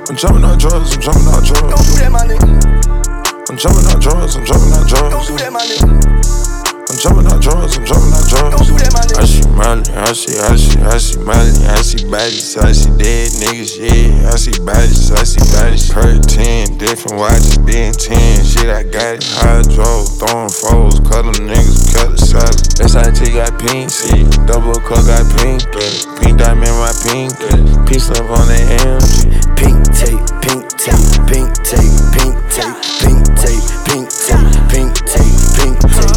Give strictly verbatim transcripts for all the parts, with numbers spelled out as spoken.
I'm jumping out drugs, I'm jumping out drugs. Don't do that, my nigga. I'm jumping out drugs, I'm jumping out drugs. Don't do that, my nigga. I'm jumping out drugs, I'm jumping out drugs. Don't do that, my nigga. I see Molly, I see, I see, I see Molly, I see bodies, I see dead niggas, yeah. I see bodies, I see bodies. Per ten, different watches, being ten. Shit, I got it. Hydro, throwing foes, cut them niggas, cut the solid. S I T got pink, see. Double cup got pink, pink diamond, my pink. Piece up on the M G. Pink tape, pink tape, pink tape, pink tape, pink tape, pink tape, pink tape, pink tape.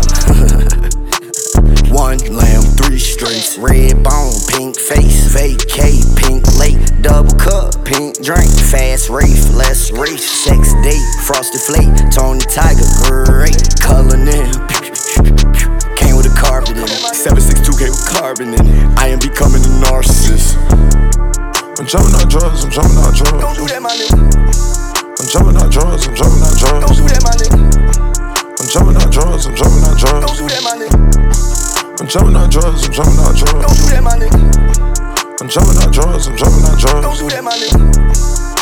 One lamb, three straights, red bone, pink face, vacate, pink lake, double cup, pink drink, fast race, less race, sex date, frosted flake, Tony Tiger, great, color in, came with a carpet in it, seven six two came with carbon in it, I am becoming a narcissist. I'm jumping out drugs, I'm jumping out drugs. Don't do that, my nigga. I'm jumping out drugs, I'm jumping out drugs. Don't do that, my nigga. I'm jumping out drugs, I'm jumping out drugs. Don't do that, my nigga. I'm jumping out drugs, I'm jumping out drugs. Don't do that, my nigga. I'm jumping out drugs, I'm jumping out drugs. Don't do that, my nigga.